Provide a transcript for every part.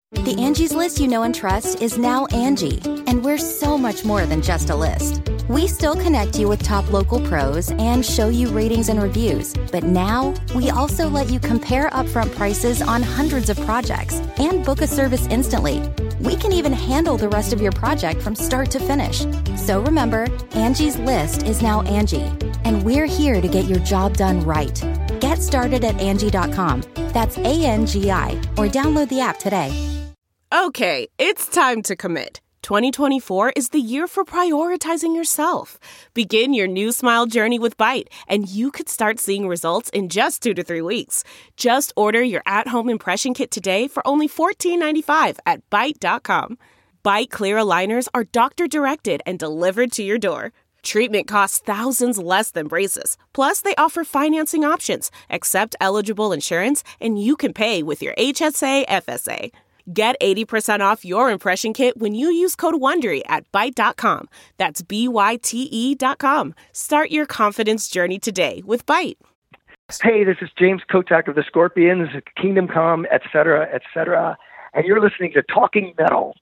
The Angie's List you know and trust is now Angie, and we're so much more than just a list. We still connect you with top local pros and show you ratings and reviews, but now we also let you compare upfront prices on hundreds of projects and book a service instantly. We can even handle the rest of your project from start to finish. So remember, Angie's List is now Angie, and we're here to get your job done right. Get started at Angie.com. That's ANGI, or download the app today. Okay, it's time to commit. 2024 is the year for prioritizing yourself. Begin your new smile journey with Byte, and you could start seeing results in just 2 to 3 weeks. Just order your at-home impression kit today for only $14.95 at Byte.com. Byte Clear aligners are doctor-directed and delivered to your door. Treatment costs thousands less than braces. Plus, they offer financing options, accept eligible insurance, and you can pay with your HSA FSA. Get 80% off your impression kit when you use code WONDERY at Byte.com. That's BYTE.com. Start your confidence journey today with Byte. Hey, this is James Kotak of the Scorpions, Kingdom Come, etc., etc., and you're listening to Talking Metal.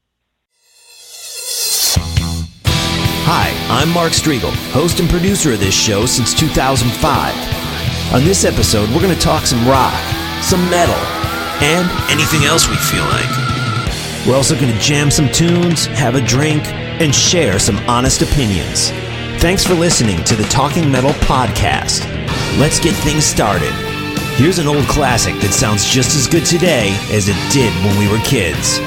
Hi, I'm Mark Striegel, host and producer of this show since 2005. On this episode, we're going to talk some rock, some metal, and anything else we feel like. We're also going to jam some tunes, have a drink, and share some honest opinions. Thanks for listening to the Talking Metal Podcast. Let's get things started. Here's an old classic that sounds just as good today as it did when we were kids.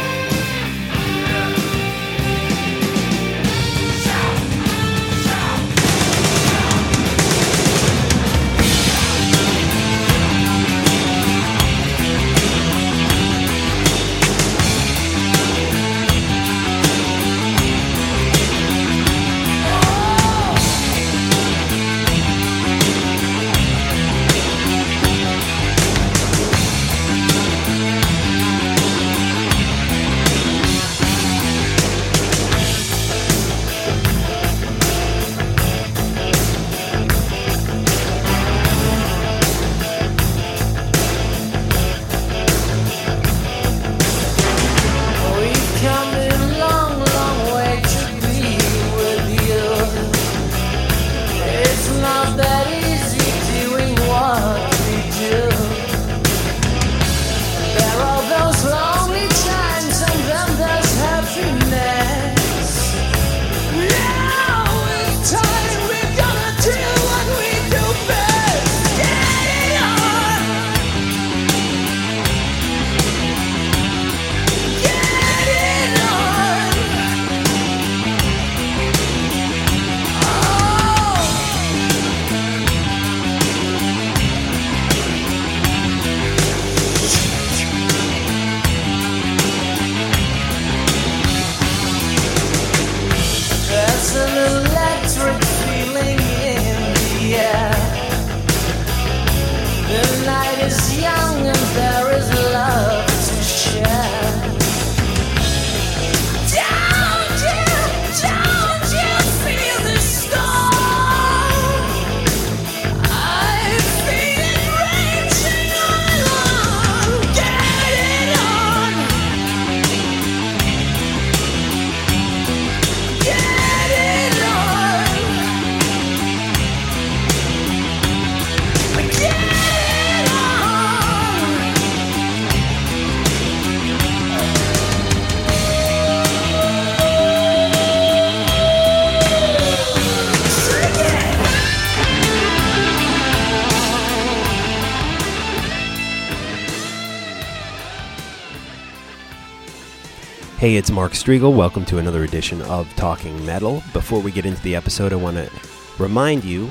Hey, it's Mark Striegel. Welcome to another edition of Talking Metal. Before we get into the episode, I want to remind you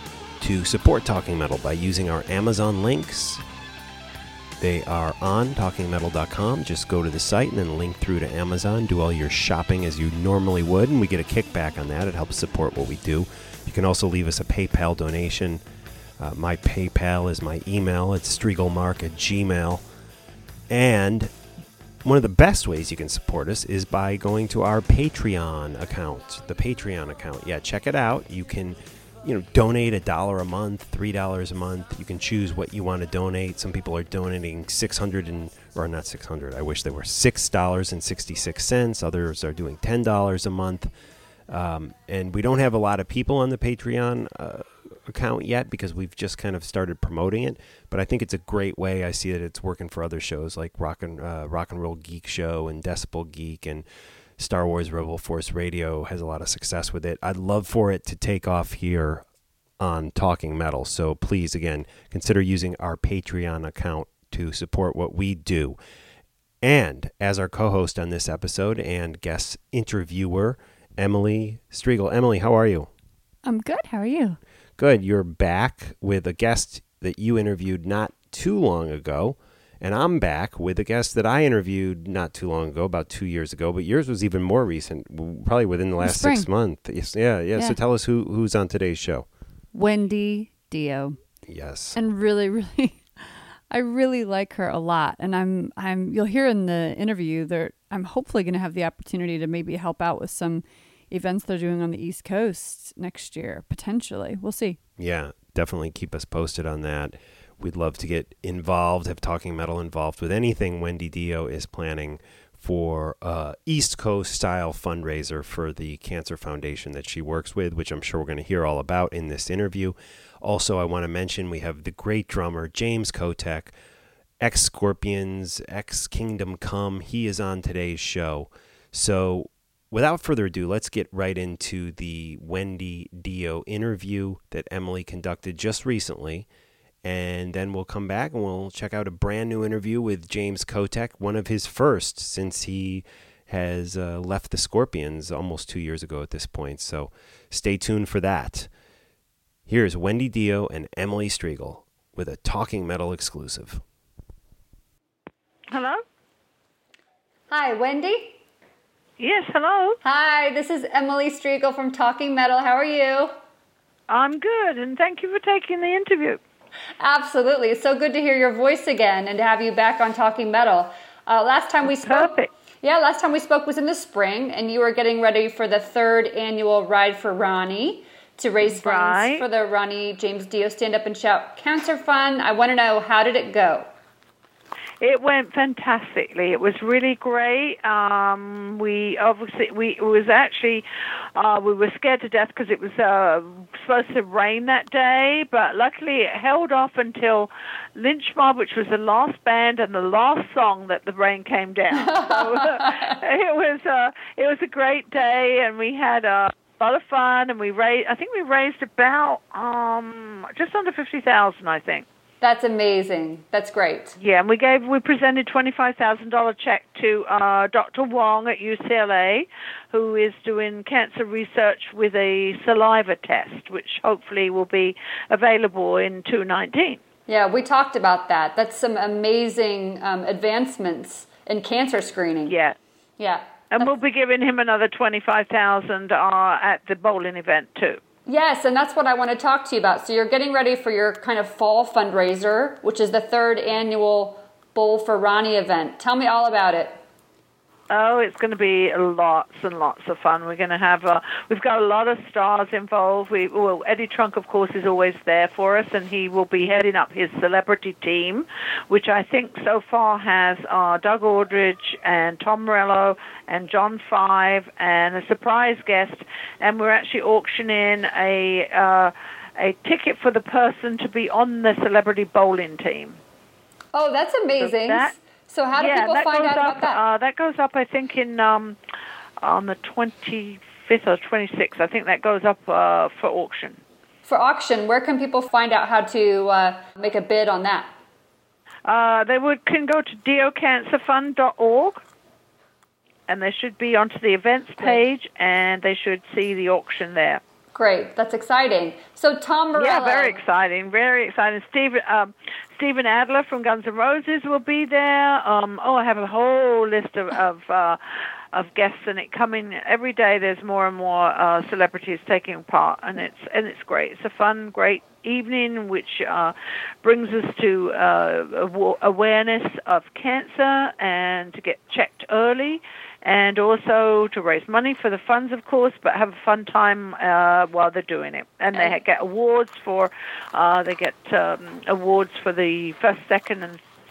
to support Talking Metal by using our Amazon links. They are on talkingmetal.com. Just go to the site and then link through to Amazon. Do all your shopping as you normally would, and we get a kickback on that. It helps support what we do. You can also leave us a PayPal donation. My PayPal is my email. It's striegelmark@gmail.com. And one of the best ways you can support us is by going to our Patreon account, the Patreon account. Yeah, check it out. You can, donate $1 a month, $3 a month. You can choose what you want to donate. Some people are donating $600 or not 600. I wish they were $6.66. Others are doing $10 a month. And we don't have a lot of people on the Patreon account yet because we've just kind of started promoting it. But I think it's a great way. I see that it's working for other shows like Rock and Roll Geek Show and Decibel Geek, and Star Wars Rebel Force Radio has a lot of success with it. I'd love for it to take off here on Talking Metal. So please, again, consider using our Patreon account to support what we do. And as our co-host on this episode and guest interviewer, Emily Strigl. Emily, how are you? I'm good. How are you? Good. You're back with a guest that you interviewed not too long ago. And I'm back with a guest that I interviewed not too long ago, about 2 years ago. But yours was even more recent, probably within the last 6 months. Yeah. So tell us who's on today's show. Wendy Dio. Yes. And really, I really like her a lot. And you'll hear in the interview that I'm hopefully going to have the opportunity to maybe help out with some events they're doing on the East Coast next year, potentially. We'll see. Yeah, definitely keep us posted on that. We'd love to get involved, have Talking Metal involved with anything Wendy Dio is planning for East Coast style fundraiser for the Cancer Foundation that she works with, which I'm sure we're going to hear all about in this interview. Also, I want to mention we have the great drummer, James Kotek, ex-Scorpions, ex-Kingdom Come. He is on today's show. So without further ado, let's get right into the Wendy Dio interview that Emily conducted just recently. And then we'll come back and we'll check out a brand new interview with James Kotek, one of his first since he has left the Scorpions almost 2 years ago at this point. So stay tuned for that. Here's Wendy Dio and Emily Strigl with a Talking Metal exclusive. Hello? Hi, Wendy? Yes, hello. Hi, this is Emily Strigl from Talking Metal. How are you? I'm good, and thank you for taking the interview. Absolutely. It's so good to hear your voice again and to have you back on Talking Metal. Last time we spoke... Perfect. Yeah, last time we spoke was in the spring, and you were getting ready for the 3rd annual Ride for Ronnie to raise funds for the Ronnie James Dio Stand Up and Shout Cancer Fund. I want to know, how did it go? It went fantastically. It was really great. We were scared to death because it was supposed to rain that day, but luckily it held off until Lynch Mob, which was the last band and the last song that the rain came down. So it was a great day, and we had a lot of fun, and we raised about just under $50,000, I think. That's amazing. That's great. Yeah, and we presented $25,000 check to Dr. Wong at UCLA, who is doing cancer research with a saliva test, which hopefully will be available in 2019. Yeah, we talked about that. That's some amazing advancements in cancer screening. Yeah. Yeah. And we'll be giving him another $25,000 at the bowling event too. Yes, and that's what I want to talk to you about. So you're getting ready for your kind of fall fundraiser, which is the 3rd annual Bowl for Ronnie event. Tell me all about it. Oh, it's going to be lots and lots of fun. We're going to have we've got a lot of stars involved. Eddie Trunk, of course, is always there for us, and he will be heading up his celebrity team, which I think so far has Doug Aldridge and Tom Morello and John Five and a surprise guest. And we're actually auctioning a ticket for the person to be on the celebrity bowling team. Oh, that's amazing. So how do people find out about that? That goes up, I think, on the 25th or 26th. I think that goes up for auction. For auction, where can people find out how to make a bid on that? They can go to diocancerfund.org, and they should be onto the events page, and they should see the auction there. Great. That's exciting. So Tom Morello. Yeah, very exciting. Very exciting. Steven Adler from Guns N' Roses will be there. I have a whole list of guests, and it coming every day. There's more and more celebrities taking part, and it's great. It's a fun, great evening, which brings us to awareness of cancer and to get checked early. And also to raise money for the funds, of course, but have a fun time while they're doing it. And they get awards for the first, second, and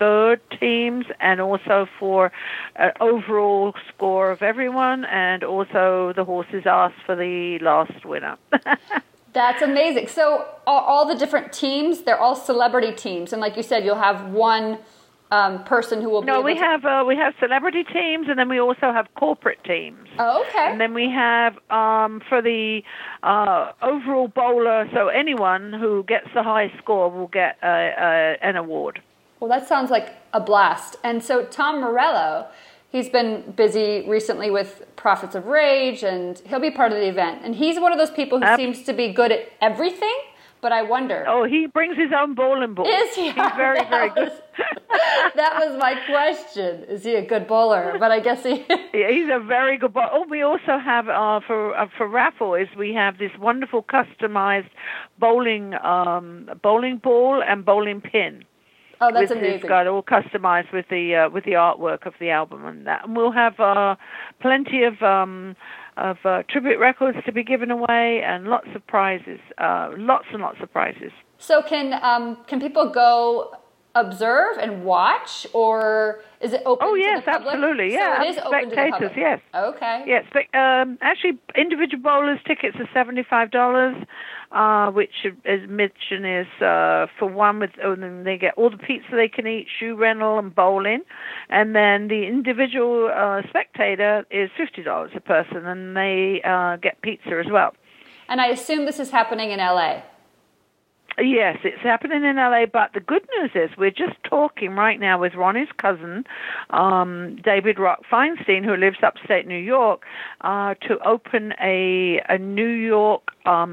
third teams, and also for an overall score of everyone, and also the horses asked for the last winner. That's amazing. So all the different teams, they're all celebrity teams, and like you said, you'll have one person who will be able we have celebrity teams, and then we also have corporate teams. Oh, okay. And then we have for the overall bowler, so anyone who gets the highest score will get an award. Well, that sounds like a blast. And so Tom Morello, he's been busy recently with Prophets of Rage, and he'll be part of the event. And he's one of those people who seems to be good at everything, but I wonder. Oh, he brings his own bowling ball. Is he? He's very, very good. That was my question. Is he a good bowler? But I guess he... Yeah, he's a very good bowler. Oh, we also have, for raffle, we have this wonderful customized bowling ball and bowling pin. Oh, that's amazing. It's got all customized with the artwork of the album and that. And we'll have plenty of tribute records to be given away and lots of prizes, lots and lots of prizes. So can people go observe and watch, or is it open to the public? Absolutely, yeah. So it is open to the public. Yes. Okay. Yes, actually, individual bowlers tickets are $75, which admission is for one and they get all the pizza they can eat, shoe rental, and bowling, and then the individual spectator is $50 a person, and they get pizza as well. And I assume this is happening in LA. Yes, it's happening in LA, but the good news is we're just talking right now with Ronnie's cousin, David Rock Feinstein, who lives upstate New York, to open a New York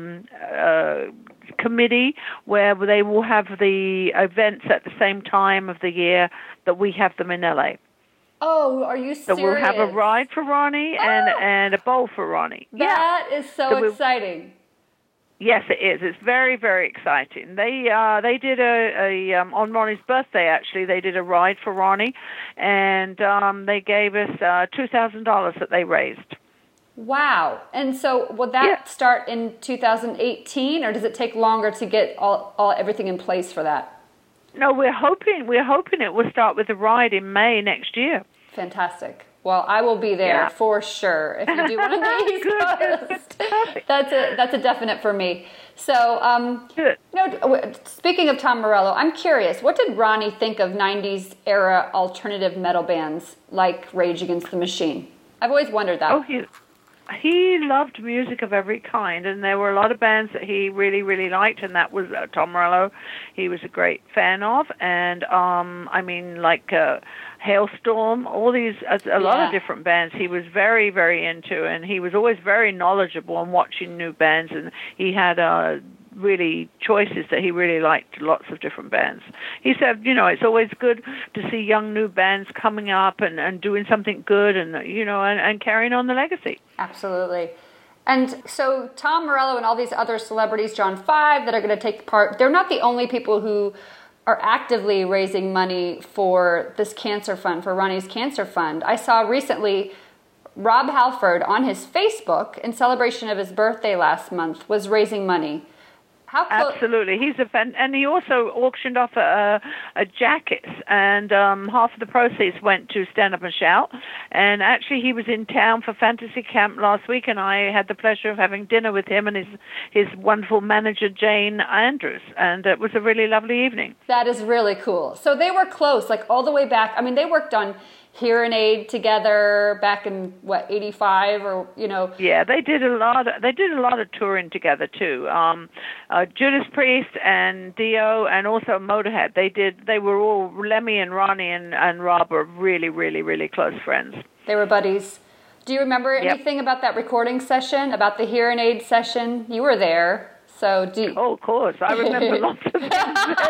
committee where they will have the events at the same time of the year that we have them in LA. Oh, are you serious? So we'll have a ride for Ronnie and a bowl for Ronnie. That is so exciting. Yes, it is. It's very, very exciting. They did a on Ronnie's birthday, actually, they did a ride for Ronnie, and they gave us $2,000 that they raised. Wow. And so will that start in 2018, or does it take longer to get all everything in place for that? No, we're hoping it will start with a ride in May next year. Fantastic. Well, I will be there for sure if you do one of the East Coast. That's a definite for me. So, speaking of Tom Morello, I'm curious, what did Ronnie think of 90s era alternative metal bands like Rage Against the Machine? I've always wondered that. Oh, he loved music of every kind, and there were a lot of bands that he really, really liked, and that was Tom Morello. He was a great fan of, and Hailstorm, all these, a lot of different bands he was very, very into, and he was always very knowledgeable on watching new bands, and he had really choices that he really liked, lots of different bands. He said, it's always good to see young new bands coming up and doing something good and, and carrying on the legacy. Absolutely. And so Tom Morello and all these other celebrities, John Five, that are going to take part, they're not the only people who are actively raising money for this cancer fund, for Ronnie's Cancer Fund. I saw recently Rob Halford on his Facebook, in celebration of his birthday last month, was raising money. Absolutely. He's a fan, and he also auctioned off a jacket, and half of the proceeds went to Stand Up and Shout. And actually, he was in town for Fantasy Camp last week, and I had the pleasure of having dinner with him and his wonderful manager, Jane Andrews, and it was a really lovely evening. That is really cool. So they were close, like all the way back. I mean, they worked on Hearing Aid together back in 85 or Yeah, they did a lot of touring together too. Judas Priest and Dio and also Motorhead. They were all, Lemmy and Ronnie and Rob were really, really, really close friends. They were buddies. Do you remember anything about that recording session, about the Hearing Aid session? You were there. So of course. I remember lots of things.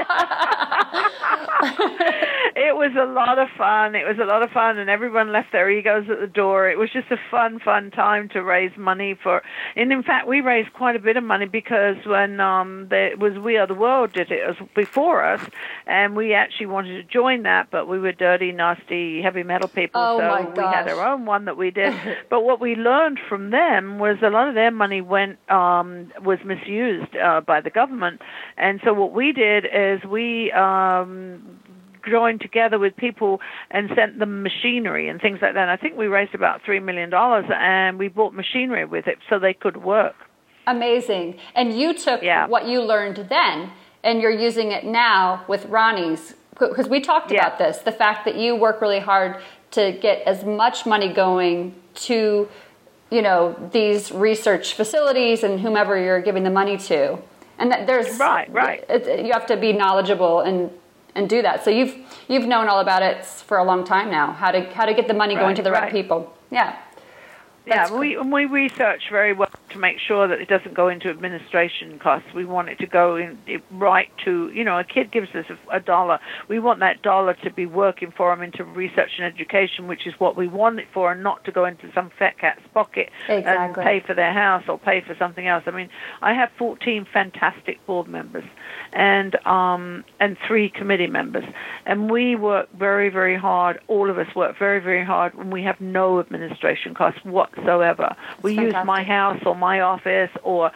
It was a lot of fun. And everyone left their egos at the door. It was just a fun time to raise money for. And in fact, we raised quite a bit of money because when We Are the World did it before us, and we actually wanted to join that, but we were dirty, nasty, heavy metal people, so we had our own one that we did. But what we learned from them was a lot of their money was misused by the government, and so what we did is we joined together with people and sent them machinery and things like that. And I think we raised about $3 million, and we bought machinery with it so they could work. Amazing. And you took what you learned then, and you're using it now with Ronnie's, because we talked about this, the fact that you work really hard to get as much money going to, you know, these research facilities and whomever you're giving the money to. And that there's you have to be knowledgeable and do that. So you've known all about it for a long time now, how to get the money going to the right people. Yeah. We research very well to make sure that it doesn't go into administration costs. We want it to go right to, you know, a kid gives us $1. We want that dollar to be working for them into research and education, which is what we want it for, and not to go into some fat cat's pocket and pay for their house or pay for something else. I mean, I have 14 fantastic board members and 3 committee members, and we work very, very hard. All of us work very, very hard, and we have no administration costs whatsoever. We use my house or my office or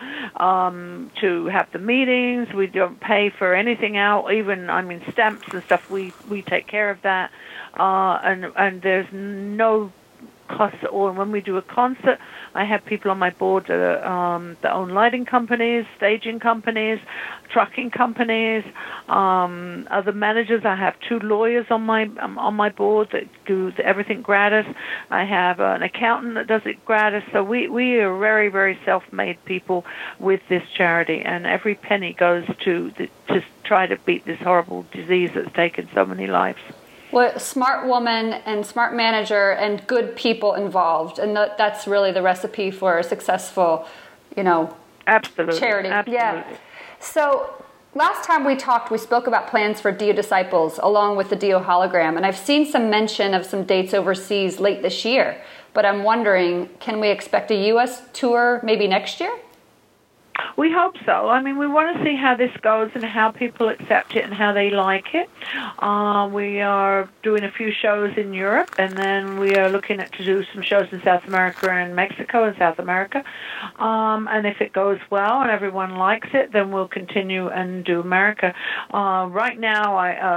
to have the meetings. We don't pay for anything out, even, I mean, stamps and stuff. We take care of that, and there's no costs at all. And when we do a concert, I have people on my board that own lighting companies, staging companies, trucking companies, other managers. I have 2 lawyers on my board that do everything gratis. I have an accountant that does it gratis. So we are very, very self-made people with this charity, and every penny goes to try to beat this horrible disease that's taken so many lives. Well, smart woman and smart manager and good people involved, and that's really the recipe for a successful, you know, charity. Absolutely. Yeah. So last time we talked, we spoke about plans for Dio Disciples along with the Dio hologram, and I've seen some mention of some dates overseas late this year. But I'm wondering, can we expect a U.S. tour maybe next year? We hope so. I mean, we want to see how this goes and how people accept it and how they like it. We are doing a few shows in Europe, and then we are looking to do some shows in South America and Mexico and South America. And if it goes well and everyone likes it, then we'll continue and do America. Right now,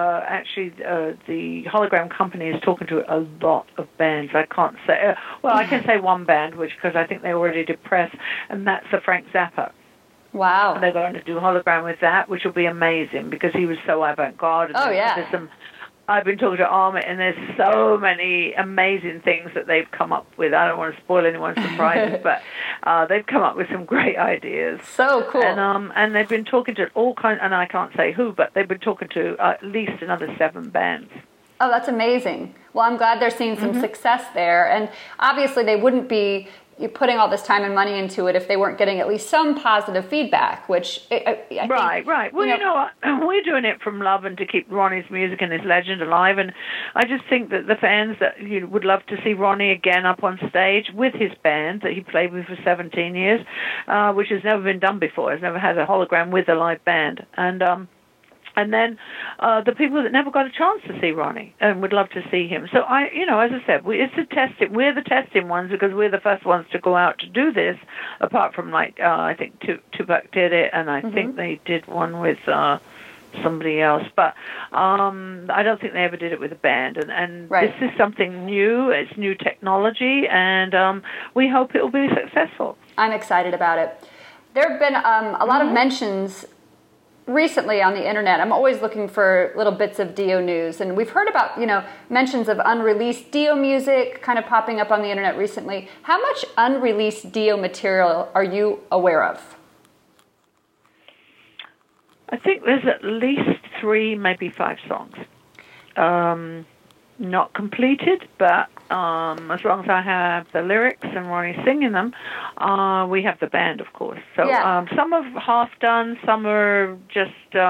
the hologram company is talking to a lot of bands. I can't say, I can say one band, because I think they already did press, and that's the Frank Zappa. Wow. And they're going to do hologram with that, which will be amazing because he was so avant-garde. And I've been talking to Amit, and there's so many amazing things that they've come up with. I don't want to spoil anyone's surprises, but they've come up with some great ideas. So cool. And they've been talking to all kinds, and I can't say who, but they've been talking to at least another 7 bands. Oh, that's amazing. Well, I'm glad they're seeing some success there. And obviously they wouldn't be putting all this time and money into it if they weren't getting at least some positive feedback, which I think, Right. Well, you know what? We're doing it from love and to keep Ronnie's music and his legend alive. And I just think that the fans that would love to see Ronnie again up on stage with his band that he played with for 17 years, which has never been done before. Has never had a hologram with a live band. And then the people that never got a chance to see Ronnie and would love to see him. So as I said, we're the testing ones because we're the first ones to go out to do this. Apart from I think Tupac did it, and I think they did one with somebody else. But I don't think they ever did it with a band. And this is something new. It's new technology, and we hope it will be successful. I'm excited about it. There have been a lot of mentions recently on the internet. I'm always looking for little bits of Dio news, and we've heard about mentions of unreleased Dio music kind of popping up on the internet recently. How much unreleased Dio material are you aware of? I think there's at least 3, maybe 5 songs. Not completed, but as long as I have the lyrics and Ronnie singing them, we have the band, of course. So some are half done, some are just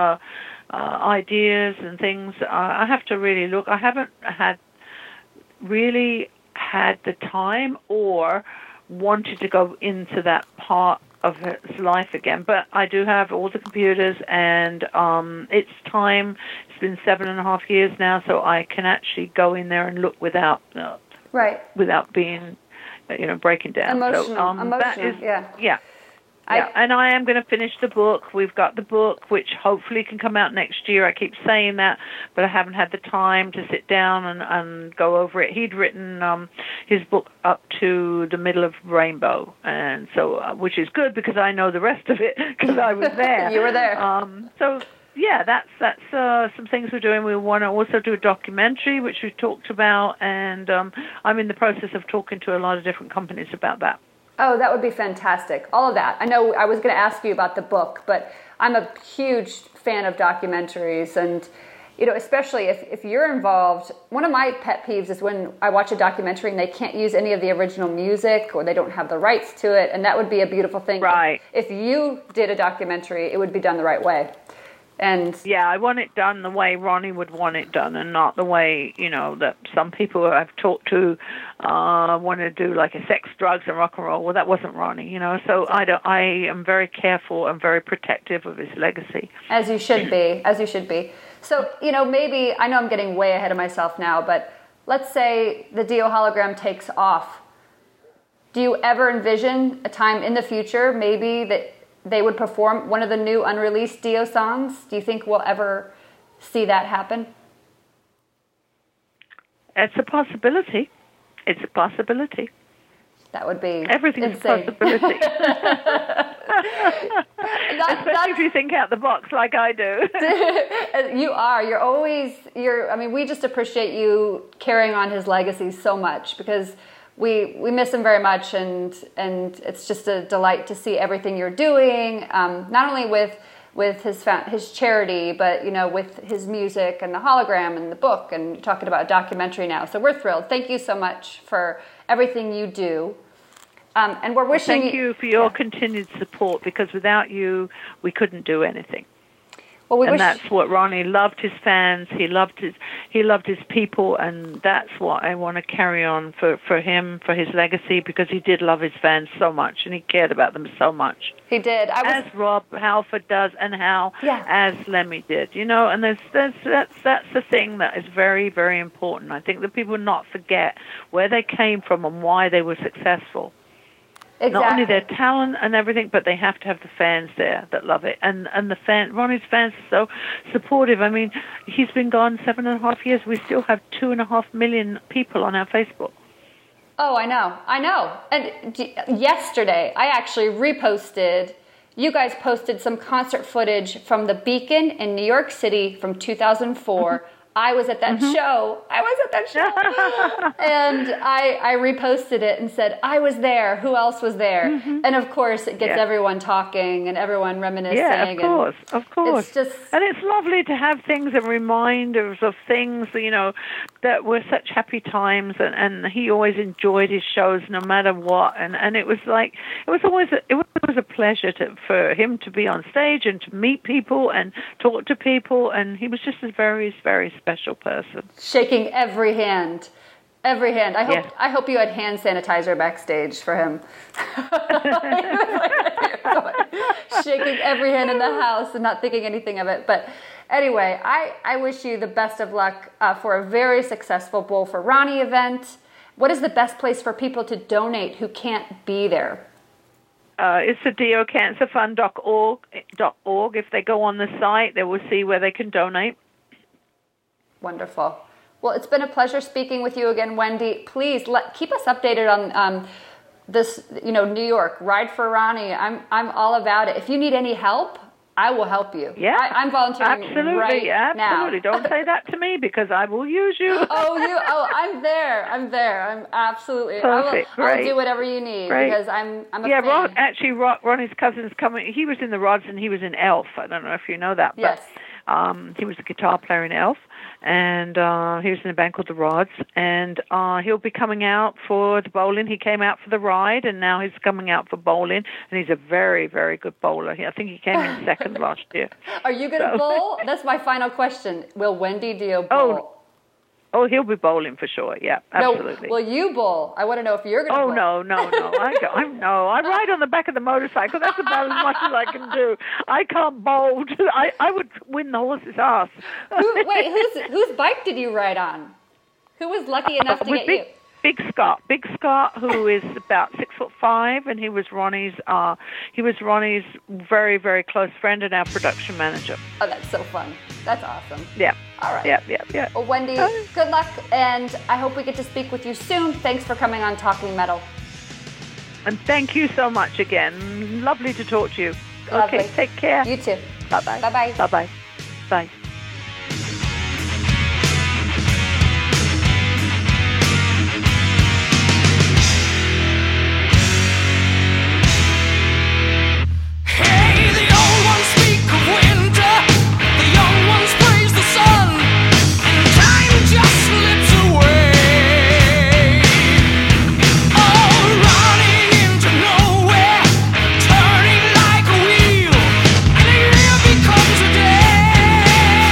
ideas and things. I have to really look. I haven't really had the time or wanted to go into that part of his life again, but I do have all the computers, and it's time. It's been 7.5 years now, so I can actually go in there and look without being breaking down. Emotional, that is, And I am going to finish the book. We've got the book, which hopefully can come out next year. I keep saying that, but I haven't had the time to sit down and go over it. He'd written his book up to the middle of Rainbow, and so which is good because I know the rest of it because I was there. You were there. So yeah, that's some things we're doing. We want to also do a documentary, which we've talked about, and I'm in the process of talking to a lot of different companies about that. Oh, that would be fantastic. All of that. I know I was going to ask you about the book, but I'm a huge fan of documentaries, and especially if you're involved. One of my pet peeves is when I watch a documentary and they can't use any of the original music or they don't have the rights to it, and that would be a beautiful thing. Right. If you did a documentary, it would be done the right way. And yeah, I want it done the way Ronnie would want it done, and not the way that some people I've talked to want to do, like a sex, drugs, and rock and roll. Well, that wasn't Ronnie, So I am very careful and very protective of his legacy. As you should be. As you should be. So maybe I know I'm getting way ahead of myself now, but let's say the Dio hologram takes off. Do you ever envision a time in the future, maybe that they would perform one of the new unreleased Dio songs? Do you think we'll ever see that happen? It's a possibility. It's a possibility. That would be everything's insane. A possibility. Especially if you think out the box like I do. You are. We just appreciate you carrying on his legacy so much, because we miss him very much, and it's just a delight to see everything you're doing, not only with his charity, but with his music and the hologram and the book, and you're talking about a documentary now. So we're thrilled. Thank you so much for everything you do, and we're wishing. Thank you for your continued support, because without you, we couldn't do anything. Well, that's what Ronnie loved. His fans. He loved his people, and that's what I want to carry on for him, for his legacy, because he did love his fans so much, and he cared about them so much. He did. As Rob Halford does, and as Lemmy did. And that's the thing that is very, very important. I think that people not forget where they came from and why they were successful. Exactly. Not only their talent and everything, but they have to have the fans there that love it. And Ronnie's fans are so supportive. I mean, he's been gone 7.5 years. We still have 2.5 million people on our Facebook. Oh, I know. And yesterday, I actually reposted. You guys posted some concert footage from the Beacon in New York City from 2004. I was at that show. And I reposted it and said, I was there. Who else was there? And of course, it gets everyone talking and everyone reminiscing. Yeah, of course. It's just... And it's lovely to have things and reminders of things, that were such happy times. And he always enjoyed his shows no matter what. And it was always a pleasure for him to be on stage and to meet people and talk to people. And he was just a very, very special person. Shaking every hand. I hope you had hand sanitizer backstage for him. Shaking every hand in the house and not thinking anything of it. But anyway, I wish you the best of luck for a very successful Bowl for Ronnie event. What is the best place for people to donate who can't be there? It's the diocancerfund.org. If they go on the site, they will see where they can donate. Wonderful. Well, it's been a pleasure speaking with you again, Wendy. Please keep us updated on this, New York, Ride for Ronnie. I'm all about it. If you need any help, I will help you. Yeah, I'm volunteering right now. Absolutely. Don't say that to me, because I will use you. I'm there. I'm absolutely. Perfect. I'll do whatever you need, because I'm a fan. Ronnie's cousin's coming. He was in the Rods and he was in Elf. I don't know if you know that. Yes. But he was a guitar player in Elf, and he was in a band called the Rods, and he'll be coming out for the bowling. He came out for the ride, and now he's coming out for bowling, and he's a very, very good bowler. I think he came in second last year. Are you going to bowl? That's my final question. Will Wendy Dio bowl? Oh, he'll be bowling for sure. Yeah, absolutely. No, will you bowl? I want to know if you're going to bowl. Oh, no. I ride on the back of the motorcycle. That's about as much as I can do. I can't bowl. I would win the horse's ass. Whose bike did you ride on? Who was lucky enough to get you? Big Scott, who is about 6 6'5", and he was Ronnie's very, very close friend and our production manager. Oh, that's so fun. That's awesome. Yeah. All right. Yeah. Well, Wendy, good luck, and I hope we get to speak with you soon. Thanks for coming on Talking Metal. And thank you so much again. Lovely to talk to you. Lovely. Okay, take care. You too. Bye-bye. Bye-bye. Bye-bye. Bye. Turning like a wheel, and a year becomes a day.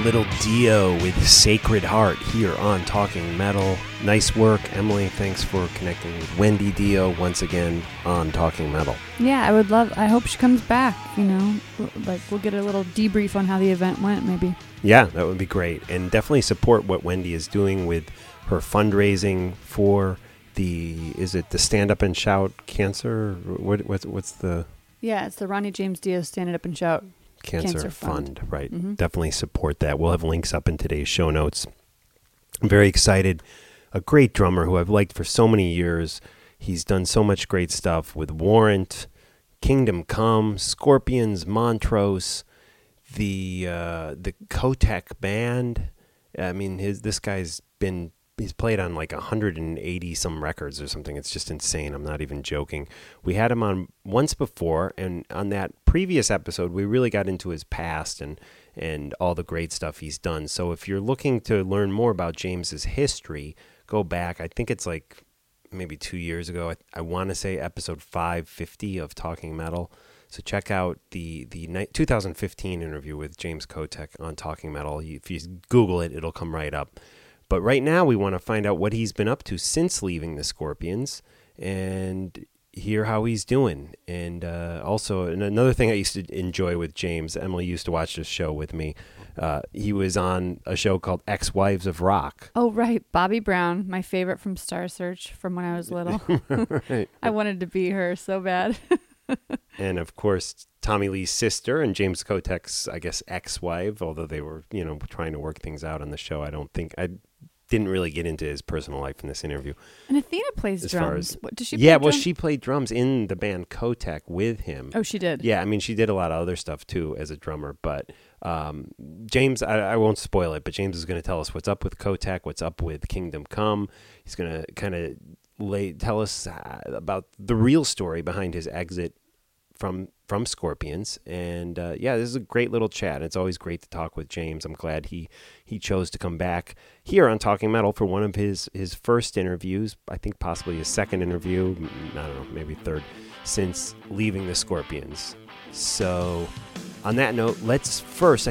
little Dio with Sacred Heart here on Talking Metal. Nice work, Emily. Thanks for connecting with Wendy Dio once again on Talking Metal. Yeah, I hope she comes back, like we'll get a little debrief on how the event went maybe. Yeah, that would be great. And definitely support what Wendy is doing with her fundraising for is it the Stand Up and Shout Cancer? What's the... Yeah, it's the Ronnie James Dio Stand Up and Shout Cancer Fund, right. Mm-hmm. Definitely support that. We'll have links up in today's show notes. I'm very excited. A great drummer who I've liked for so many years. He's done so much great stuff with Warrant, Kingdom Come, Scorpions, Montrose, the Kotek Band. I mean, this guy's he's played on like 180 some records or something. It's just insane. I'm not even joking. We had him on once before, and on that previous episode, we really got into his past and all the great stuff he's done. So if you're looking to learn more about James's history, go back. I think it's like maybe 2 years ago. I want to say episode 550 of Talking Metal. So check out the 2015 interview with James Kotek on Talking Metal. If you Google it, it'll come right up. But right now we want to find out what he's been up to since leaving the Scorpions and hear how he's doing. And also another thing I used to enjoy with James, Emily used to watch this show with me. He was on a show called Ex-Wives of Rock. Oh, right. Bobby Brown, my favorite from Star Search from when I was little. Right. I wanted to be her so bad. And of course, Tommy Lee's sister and James Kotek's, I guess, ex-wife, although they were, trying to work things out on the show. I didn't really get into his personal life in this interview. And Athena plays drums. Does she play drums? drums? She played drums in the band Kotek with him. Oh, she did? Yeah, I mean, she did a lot of other stuff too as a drummer. But James, I won't spoil it, but James is going to tell us what's up with Kotek, what's up with Kingdom Come. He's going to kind of tell us about the real story behind his exit from Scorpions. And this is a great little chat. It's always great to talk with James. I'm glad he chose to come back here on Talking Metal for one of his first interviews, I think possibly his second interview, I don't know, maybe third, since leaving the Scorpions. So on that note, let's first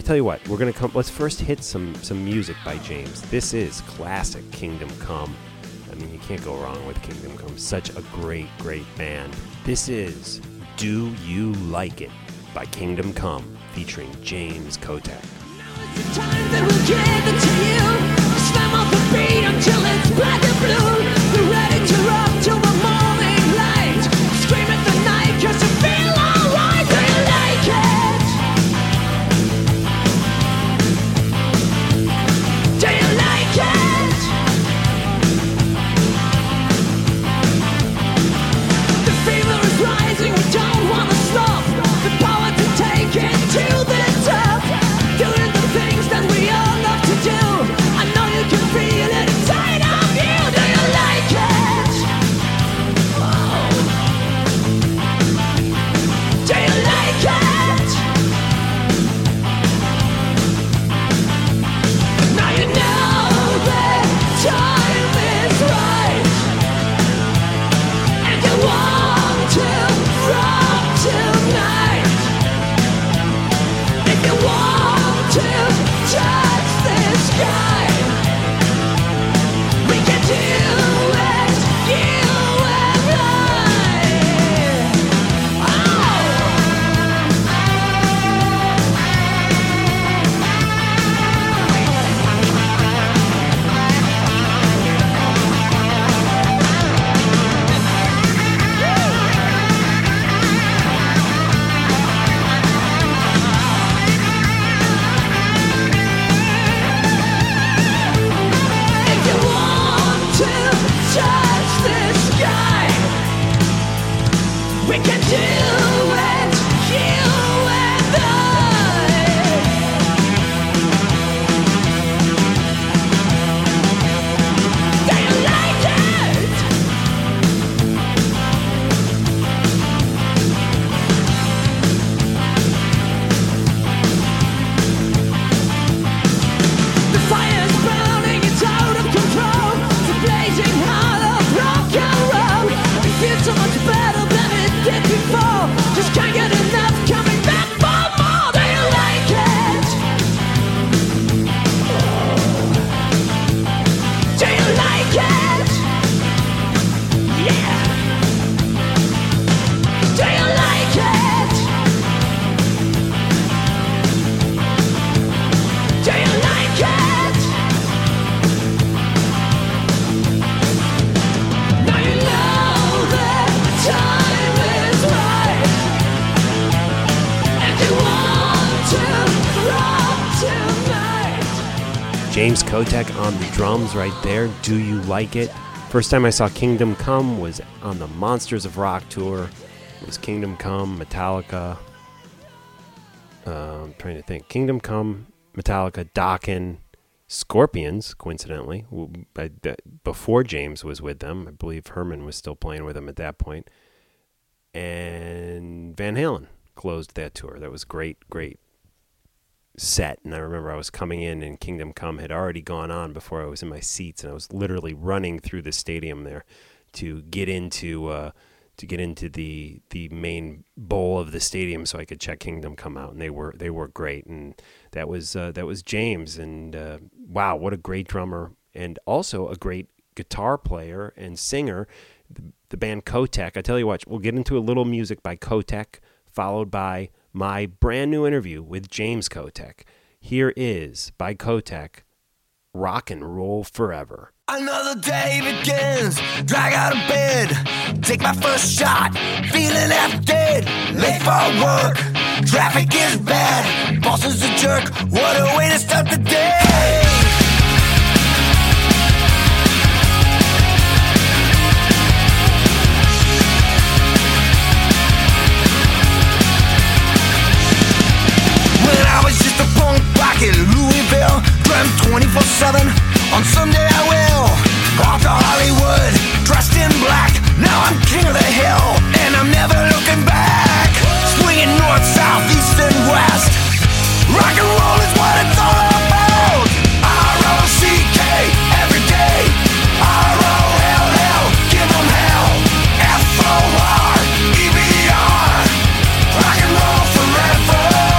hit some music by James. This is classic Kingdom Come. I mean, you can't go wrong with Kingdom Come. Such a great, great band. This is Do You Like It by Kingdom Come, featuring James Kotek. Now is the time that we'll give it to you. Slam off the beat until it's black and blue. We're ready to rock till the morning light. Scream at the night 'cause you feel alright. Do you like it? Do you like it? The fever is rising, we don't want to stop. The power to take it to the top. Doing the things that we all love to do. I know you can feel it inside of you. Do you like it? Oh. Do you like it? Now you know that time is right. And you want to rock tonight. If you want to touch the sky, we can do it, you and I. If you want to touch the sky, we can do it, you and I. Do you like it? The fire's burning, it's out of control. The blazing heart of rock and roll. It feels so much better than it did before. Just can't get enough, coming back for more. Do you like it? James Kotek on the drums right there. Do You Like It? First time I saw Kingdom Come was on the Monsters of Rock tour. It was Kingdom Come, Metallica. I'm trying to think. Kingdom Come, Metallica, Dokken, Scorpions, coincidentally. Before James was with them. I believe Herman was still playing with them at that point. And Van Halen closed that tour. That was great set. And I remember I was coming in and Kingdom Come had already gone on before I was in my seats, and I was literally running through the stadium there to get into the main bowl of the stadium so I could check Kingdom Come out, and they were great. And that was James, and wow, what a great drummer, and also a great guitar player and singer. The band Kotek. I tell you what, we'll get into a little music by Kotek, followed by my brand new interview with James Kotek. Here is, by Kotek, Rock and Roll Forever. Another day begins, drag out of bed, take my first shot, feeling half dead, late for work, traffic is bad, boss is a jerk, what a way to start the day. When I was just a punk rock in Louisville, dreamt 24/7, on Sunday I will, off to Hollywood, dressed in black, now I'm king of the hill, and I'm never looking back, swinging north, south, east and west, rock and roll is what it's all about, R-O-C-K, every day, R-O-L-L, give them hell, F-O-R-E-V-R, rock and roll forever.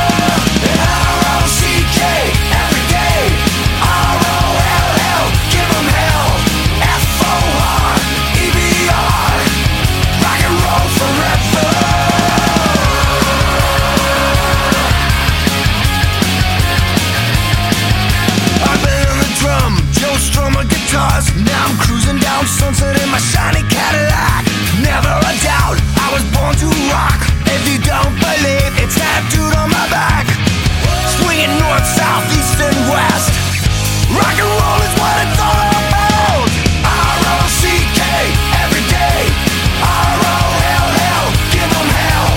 Now I'm cruising down Sunset in my shiny Cadillac. Never a doubt, I was born to rock. If you don't believe, it's tattooed on my back. Swinging north, south, east and west. Rock and roll is what it's all about. R-O-C-K, every day. R-O-L-L, give them hell.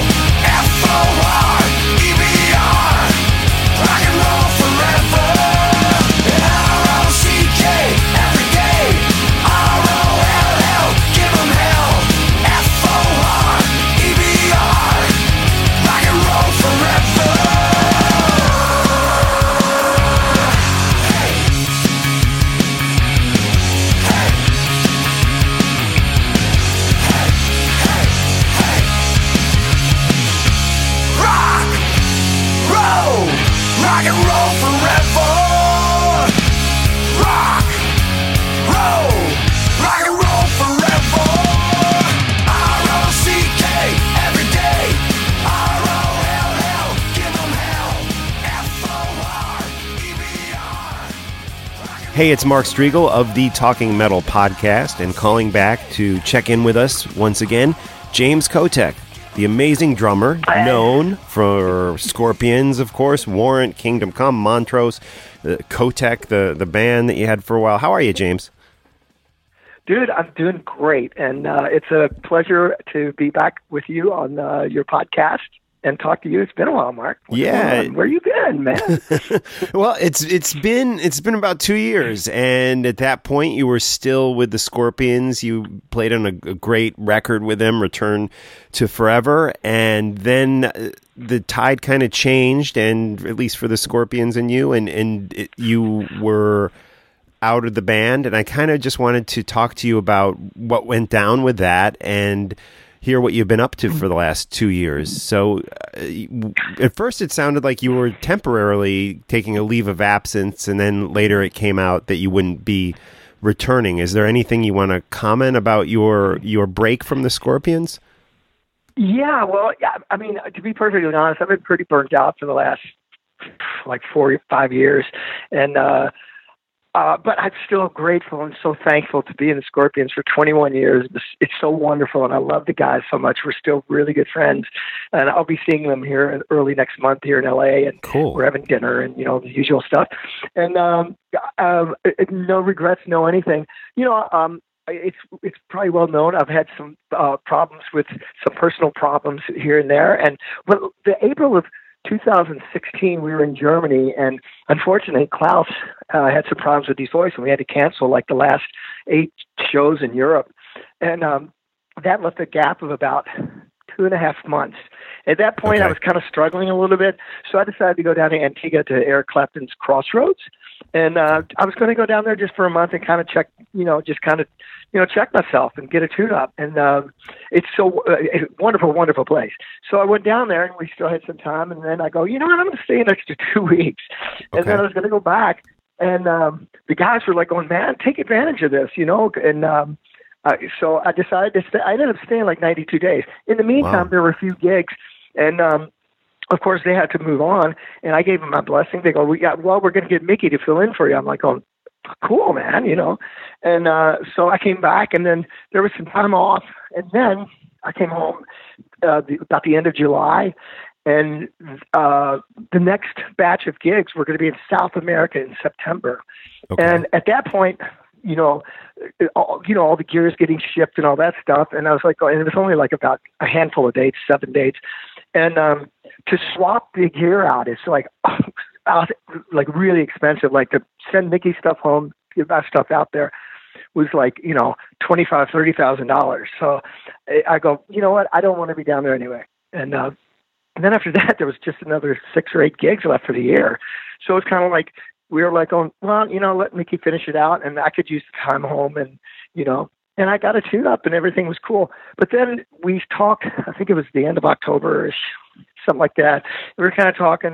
F-O-R-E-V-R, rock and roll forever. R-O-C-K, every day. R-O-L-L, give them hell. F-O-R-E-V-R, rock and roll forever. Rock and roll forever. Rock, roll, rock and roll forever. R-O-C-K, every day. R-O-L-L, give them hell. F-O-R-E-V-R. Hey, it's Mark Striegel of the Talking Metal podcast, and calling back to check in with us once again, James Kotek, the amazing drummer, known for Scorpions, of course, Warrant, Kingdom Come, Montrose, Kotek, the band that you had for a while. How are you, James? Dude, I'm doing great, and it's a pleasure to be back with you on your podcast and talk to you. It's been a while, Mark. What's going on? Where you been, man? Well, it's been about 2 years, and at that point, you were still with the Scorpions. You played on a great record with them, Return to Forever, and then the tide kind of changed, and at least for the Scorpions and you, you were out of the band, and I kind of just wanted to talk to you about what went down with that and hear what you've been up to for the last 2 years. So at first it sounded like you were temporarily taking a leave of absence, and then later it came out that you wouldn't be returning. Is there anything you want to comment about your break from the Scorpions? Yeah, well, I mean, to be perfectly honest, I've been pretty burnt out for the last 4 or 5 years, and But I'm still grateful and so thankful to be in the Scorpions for 21 years. It's so wonderful, and I love the guys so much. We're still really good friends, and I'll be seeing them here early next month here in LA, and we're having dinner and, the usual stuff. And no regrets, no anything. It's probably well known. I've had some problems with some personal problems here and there. And the April of 2016, we were in Germany, and unfortunately, Klaus had some problems with his voice, and we had to cancel like the last 8 shows in Europe. And that left a gap of about 2.5 months. At that point, I was kind of struggling a little bit, so I decided to go down to Antigua to Eric Clapton's Crossroads. And I was going to go down there just for a month and kind of check, check myself and get a tune-up. And it's so a wonderful, wonderful place. So I went down there, and we still had some time. And then I go, you know what, I'm going to stay an extra 2 weeks. And then I was going to go back. And the guys were like going, man, take advantage of this, And so I decided to stay. I ended up staying like 92 days. In the meantime, there were a few gigs. And of course, they had to move on, and I gave them my blessing. They go, we're going to get Mickey to fill in for you. I'm like, oh, cool, man, And so I came back, and then there was some time off, and then I came home about the end of July, and the next batch of gigs were going to be in South America in September. And at that point, all the gear is getting shipped and all that stuff. And I was like, and it was only like about a handful of dates, 7 dates. And to swap the gear out, it's like really expensive. Like to send Mickey stuff home, get my stuff out there was like, $25,000, $30,000. So I go, you know what? I don't want to be down there anyway. And then after that, there was just another 6 or 8 gigs left for the year. So it's kind of like, we were like going, well, let Mickey finish it out, and I could use the time home, and, and I got a tune-up, and everything was cool. But then we talked, I think it was the end of October-ish, something like that. We were kind of talking,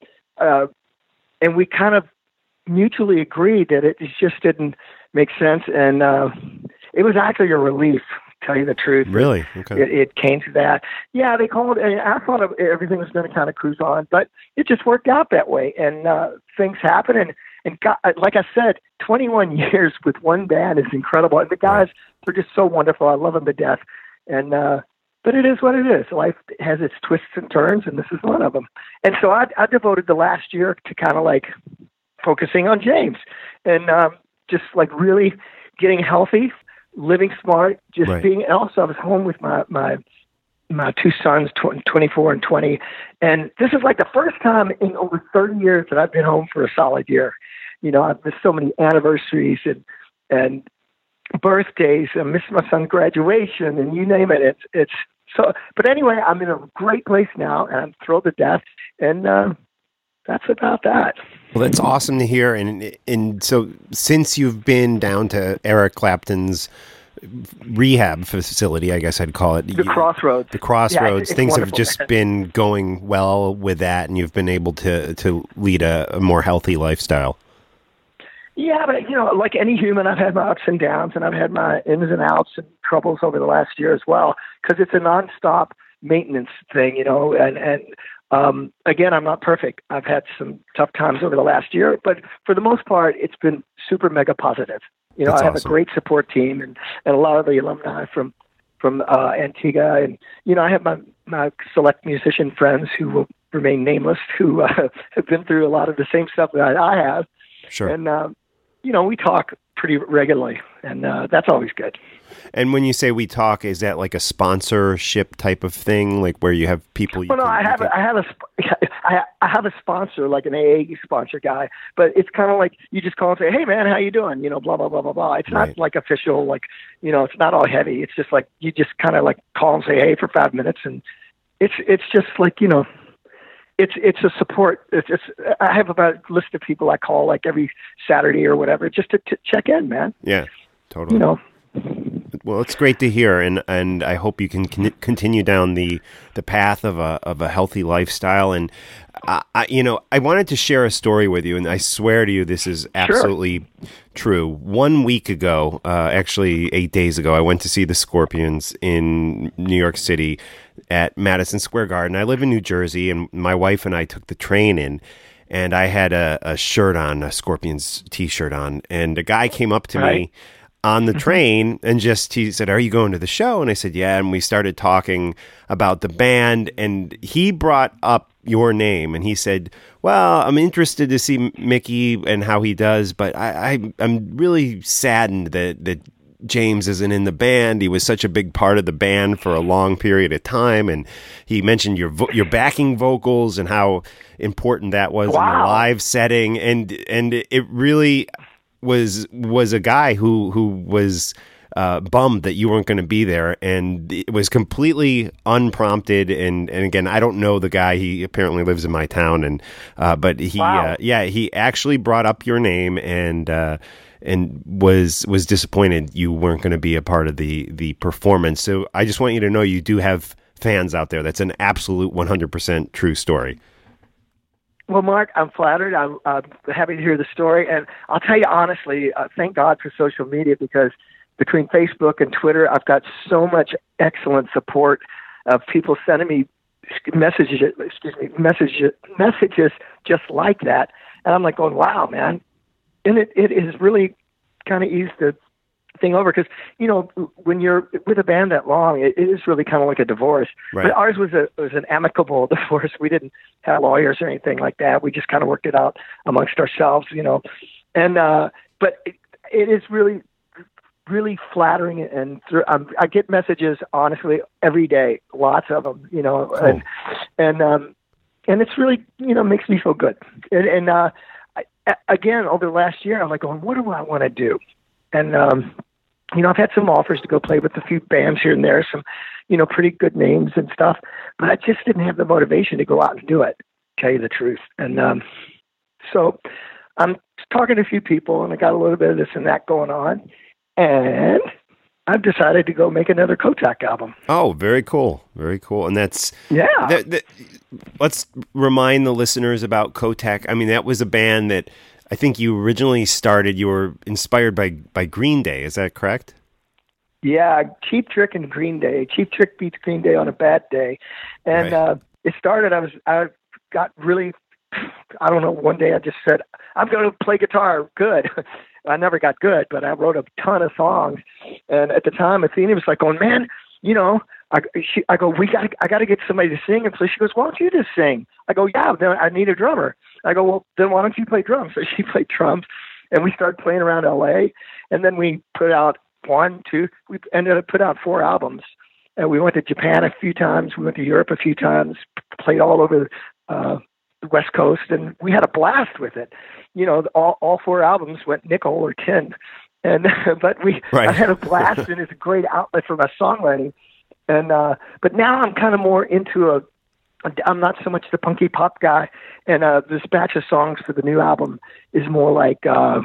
and we kind of mutually agreed that it just didn't make sense, and it was actually a relief, to tell you the truth. Really? Okay. It came to that. Yeah, they called, and I thought everything was going to kind of cruise on, but it just worked out that way, and things happen, and God, like I said, 21 years with one band is incredible. And the guys, they're just so wonderful. I love them to death. And but it is what it is. Life has its twists and turns, and this is one of them. And so I devoted the last year to kind of like focusing on James and just like really getting healthy, living smart, just being. And also, I was home with my 2 sons, 24 and 20. And this is like the first time in over 30 years that I've been home for a solid year. I've missed so many anniversaries and birthdays. I missed my son's graduation, and you name it. It's so. But anyway, I'm in a great place now, and I'm thrilled to death. And that's about that. Well, that's awesome to hear. And so, since you've been down to Eric Clapton's rehab facility, I guess I'd call it. The Crossroads. The Crossroads. Things have just been going well with that, and you've been able to lead a more healthy lifestyle. Yeah, but, like any human, I've had my ups and downs, and I've had my ins and outs and troubles over the last year as well, because it's a nonstop maintenance thing, and again, I'm not perfect. I've had some tough times over the last year, but for the most part, it's been super mega positive. That's I have awesome. A great support team and a lot of the alumni from Antigua, and I have my select musician friends who will remain nameless, who have been through a lot of the same stuff that I have. Sure. And we talk pretty regularly, and that's always good. And when you say we talk, is that like a sponsorship type of thing, like where you have people? I have a sponsor, like an AA sponsor guy, but it's kind of like you just call and say, "Hey, man, how you doing?" Blah blah blah blah blah. It's not like official, like it's not all heavy. It's just like you just kind of like call and say, "Hey," for 5 minutes, and it's just like It's a support. I have about a list of people I call like every Saturday or whatever, just to check in, man. Yeah, totally. Well, it's great to hear, and I hope you can continue down the path of a healthy lifestyle. And I wanted to share a story with you, and I swear to you, this is absolutely true. 1 week ago, actually 8 days ago, I went to see the Scorpions in New York City at Madison Square Garden. I live in New Jersey, and my wife and I took the train in. and I had a shirt on, a Scorpions t-shirt on, and a guy came up to me on the train and he said, "Are you going to the show?" And I said, "Yeah." And we started talking about the band, and he brought up your name, and he said, "Well, I'm interested to see Mickey and how he does, but I'm really saddened that James isn't in the band. He was such a big part of the band for a long period of time." And he mentioned your backing vocals and how important that was in the live setting, and it really was a guy who was bummed that you weren't going to be there, and it was completely unprompted. And again, I don't know the guy. He apparently lives in my town, and but he he actually brought up your name and was disappointed you weren't going to be a part of the performance. So I just want you to know you do have fans out there. That's an absolute 100% true story. Well, Mark, I'm flattered. I'm happy to hear the story. And I'll tell you honestly, thank God for social media, because between Facebook and Twitter, I've got so much excellent support of people sending me messages just like that. And I'm like going, wow, man. And it has really kind of eased the thing over, because, when you're with a band that long, it is really kind of like a divorce. Right. But ours was an amicable divorce. We didn't have lawyers or anything like that. We just kind of worked it out amongst ourselves, And but it is really, really flattering, and I get messages honestly every day, lots of them, cool. and it's really makes me feel good. And again, over the last year, I'm like going, what do I want to do? And I've had some offers to go play with a few bands here and there, some pretty good names and stuff, but I just didn't have the motivation to go out and do it, to tell you the truth. And so I'm talking to a few people, and I got a little bit of this and that going on, and I've decided to go make another Kotak album. Oh, very cool. Very cool. And that's... Yeah. Let's remind the listeners about Kotak. I mean, that was a band that I think you originally started. You were inspired by Green Day. Is that correct? Yeah, Cheap Trick and Green Day. Cheap Trick beats Green Day on a bad day. And it started, I got really... I don't know, one day I just said, I'm going to play guitar good. I never got good, but I wrote a ton of songs. And at the time, Athena was like, going, man, I go, I got to get somebody to sing. And so she goes, why don't you just sing? I go, yeah, then I need a drummer. I go, well, then why don't you play drums? So she played drums, and we started playing around LA. And then we put out we ended up put out 4 albums. And we went to Japan a few times. We went to Europe a few times, played all over the West Coast, and we had a blast with it. All 4 albums went nickel or tin, and but I had a blast, and it's a great outlet for my songwriting. And but now I'm kind of more into I'm not so much the punky pop guy, and this batch of songs for the new album is more like I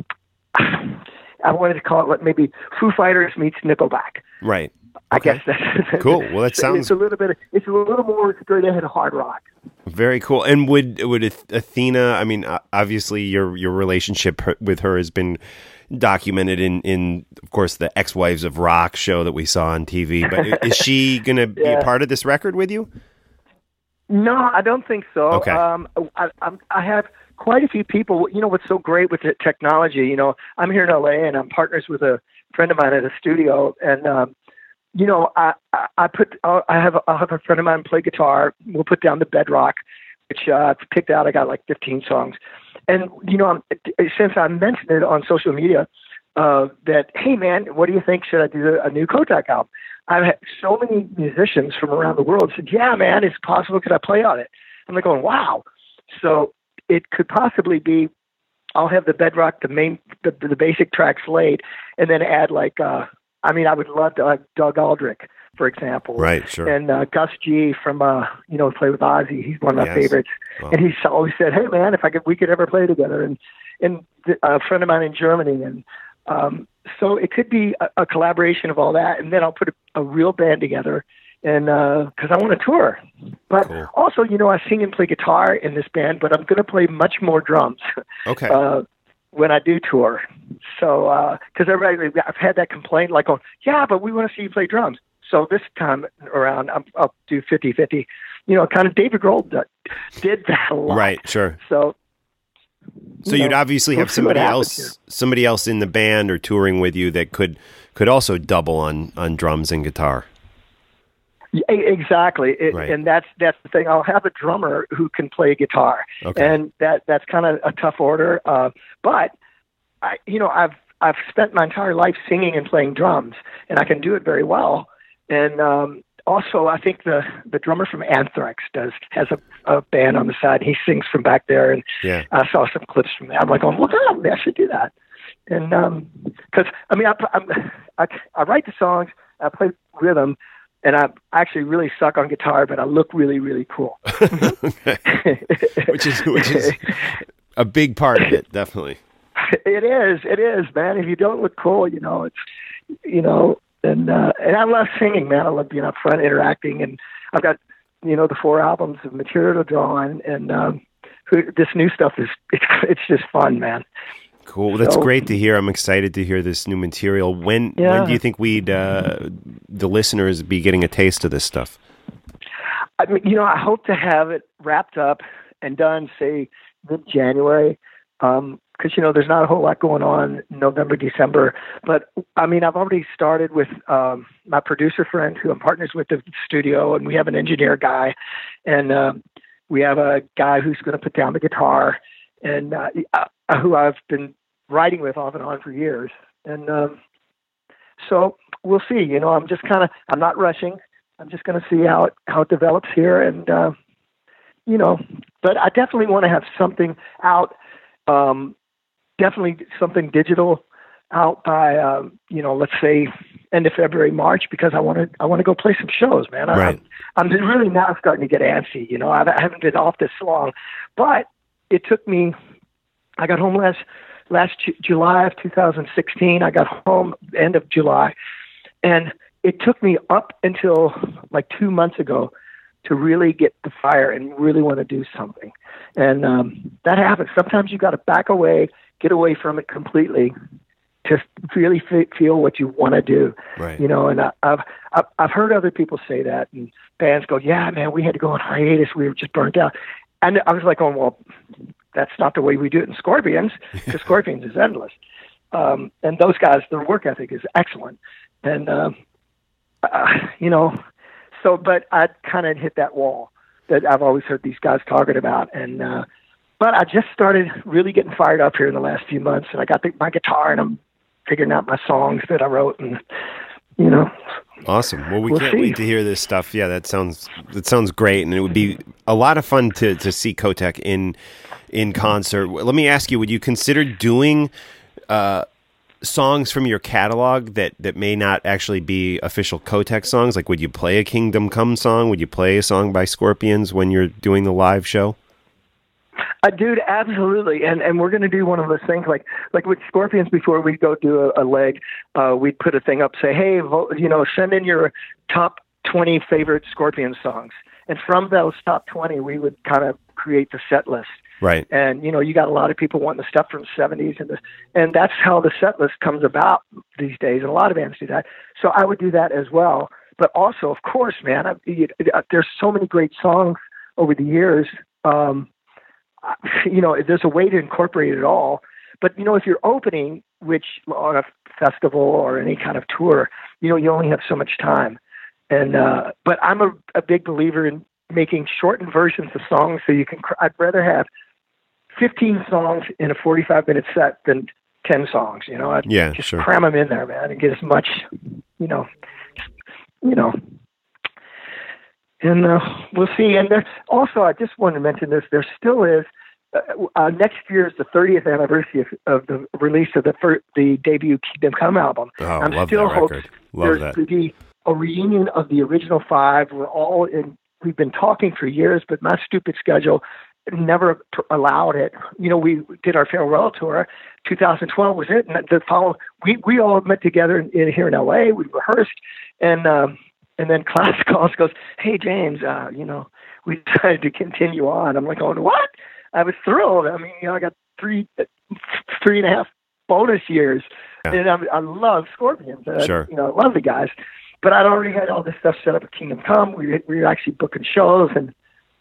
wanted to call it what maybe Foo Fighters meets Nickelback. Right. I guess that's cool. Well, that sounds... It's a little more straight ahead hard rock. Very cool. And would Athena? I mean, obviously your relationship with her has been documented in of course the Ex-Wives of Rock show that we saw on TV. But is she going to be a part of this record with you? No, I don't think so. Okay. I have quite a few people. What's so great with the technology? I'm here in LA, and I'm partners with a friend of mine at a studio, and I'll have a friend of mine play guitar. We'll put down the bedrock, which I've picked out. I got like 15 songs. And, since I mentioned it on social media, that, hey man, what do you think? Should I do a new Kotak album? I've had so many musicians from around the world said, yeah, man, it's possible. Could I play on it? I'm like going, wow. So it could possibly be, I'll have the bedrock, the basic tracks laid, and then add like, I would love to, like Doug Aldrich, for example. Right, sure. And Gus G from, play with Ozzy. He's one of my favorites. Wow. And he's always said, hey, man, we could ever play together. And a friend of mine in Germany. And so it could be a collaboration of all that. And then I'll put a real band together, and because I want to tour. But also, I sing and play guitar in this band, but I'm going to play much more drums. Okay. When I do tour. So, because everybody, I've had that complaint, like, yeah, but we want to see you play drums. So this time around, I'll do 50-50. You know, kind of David Grohl did that a lot. Right, sure. So you'd obviously have somebody else in the band or touring with you that could also double on drums and guitar. Yeah, exactly. Right. And that's the thing. I'll have a drummer who can play guitar, and that's kind of a tough order. But I've spent my entire life singing and playing drums, and I can do it very well. And also, I think the drummer from Anthrax has a band on the side. He sings from back there, and I saw some clips from that. I'm like, look out, I should do that. And because I write the songs, I play rhythm, and I actually really suck on guitar, but I look really, really cool. which is a big part of it, definitely. It is, man. If you don't look cool, it's, and I love singing, man. I love being up front, interacting, and I've got, the 4 albums of material to draw on, and this new stuff it's just fun, man. Cool. Well, that's great to hear. I'm excited to hear this new material. When do you think the listeners be getting a taste of this stuff? I mean, I hope to have it wrapped up and done, say, mid-January. Because, there's not a whole lot going on in November, December. But, I mean, I've already started with my producer friend who I'm partners with at the studio, and we have an engineer guy, and we have a guy who's going to put down the guitar, and who I've been writing with off and on for years. And so we'll see. I'm just I'm not rushing. I'm just going to see how it develops here. And, but I definitely want to have something out, definitely something digital out by, let's say end of February, March, because I want to go play some shows, man. Right. I'm really now starting to get antsy. I haven't been off this long, but it took me, I got home last July of 2016. I got home end of July, and it took me up until like 2 months ago to really get the fire and really want to do something. And that happens. Sometimes you got to back away, get away from it completely to really feel what you want to do. Right. And I've heard other people say that, and bands go, yeah, man, we had to go on hiatus. We were just burnt out. And I was like, oh, well, that's not the way we do it in Scorpions, because Scorpions is endless. And those guys, their work ethic is excellent. And, but I kind of hit that wall that I've always heard these guys talking about. And, but I just started really getting fired up here in the last few months, and I got my guitar, and I'm figuring out my songs that I wrote, and, Awesome. Well, we'll can't wait to hear this stuff. Yeah, that sounds great, and it would be a lot of fun to see Kotek in concert. Let me ask you: would you consider doing songs from your catalog that may not actually be official Kotek songs? Like, would you play a Kingdom Come song? Would you play a song by Scorpions when you're doing the live show? Dude, absolutely. And we're going to do one of those things like with Scorpions. Before we go do a leg, we'd put a thing up, say, hey, send in your top 20 favorite Scorpions songs. And from those top 20, we would kind of create the set list. Right. And, you got a lot of people wanting the stuff from the 70s. And that's how the set list comes about these days. And a lot of bands do that. So I would do that as well. But also, of course, man, there's so many great songs over the years. There's a way to incorporate it all. But, if you're opening, which on a festival or any kind of tour, you only have so much time. And but I'm a big believer in making shortened versions of songs so you can. I'd rather have 15 songs in a 45-minute set than 10 songs. I'd just cram them in there, man, and get as much, And we'll see. And there's also, I just wanted to mention this, there still is, next year is the 30th anniversary of the release of the debut Kingdom Come album. Oh, I love that record. Love that. There's to be a reunion of the original 5. We've been talking for years, but my stupid schedule never allowed it. We did our farewell tour. 2012 was it. And the following, we all met together here in LA. We rehearsed, and then Klaus calls, goes, hey, James, we decided to continue on. I'm like, going, what? I was thrilled. I mean, I got 3.5 bonus years, and I love Scorpions. Sure. I love the guys. but I'd already had all this stuff set up at Kingdom Come. We were actually booking shows, and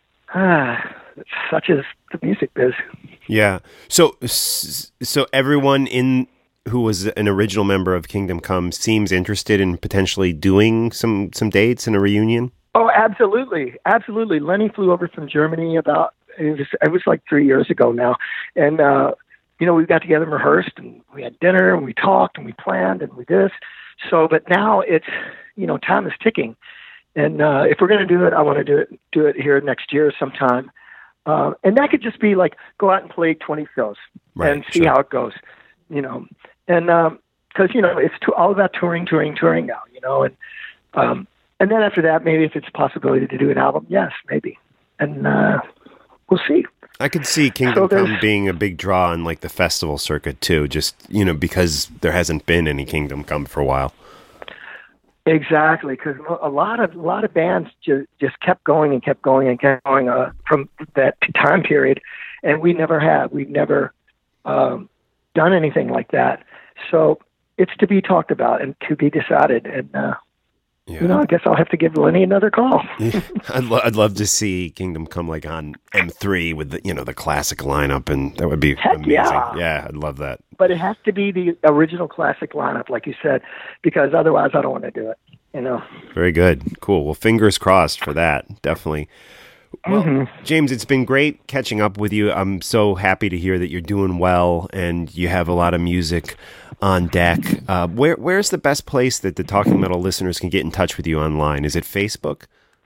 such is the music biz. Yeah. So everyone who was an original member of Kingdom Come seems interested in potentially doing some dates and a reunion. Oh, absolutely, absolutely. Lenny flew over from Germany it was like 3 years ago now, and we got together and rehearsed, and we had dinner, and we talked, and we planned, and we this. So, but now it's time is ticking, and if we're going to do it, I want to do it here next year sometime. And that could just be like go out and play 20 shows and see how it goes, and because it's all about touring now, and then after that, maybe if it's a possibility to do an album, yes, maybe, and we'll see. I could see Kingdom Come being a big draw on like the festival circuit too, just because there hasn't been any Kingdom Come for a while. Exactly, because a lot of bands just kept going from that time period, and we never have. We've never done anything like that. So it's to be talked about and to be decided. And I guess I'll have to give Lenny another call. I'd love to see Kingdom Come like on M3 with the classic lineup, and that would be amazing. Yeah, I'd love that. But it has to be the original classic lineup, like you said, because otherwise I don't want to do it. Very good. Cool. Well, fingers crossed for that. Definitely. Well, James, it's been great catching up with you. I'm so happy to hear that you're doing well and you have a lot of music on deck. Where's the best place that the Talking Metal listeners can get in touch with you online? Is it Facebook?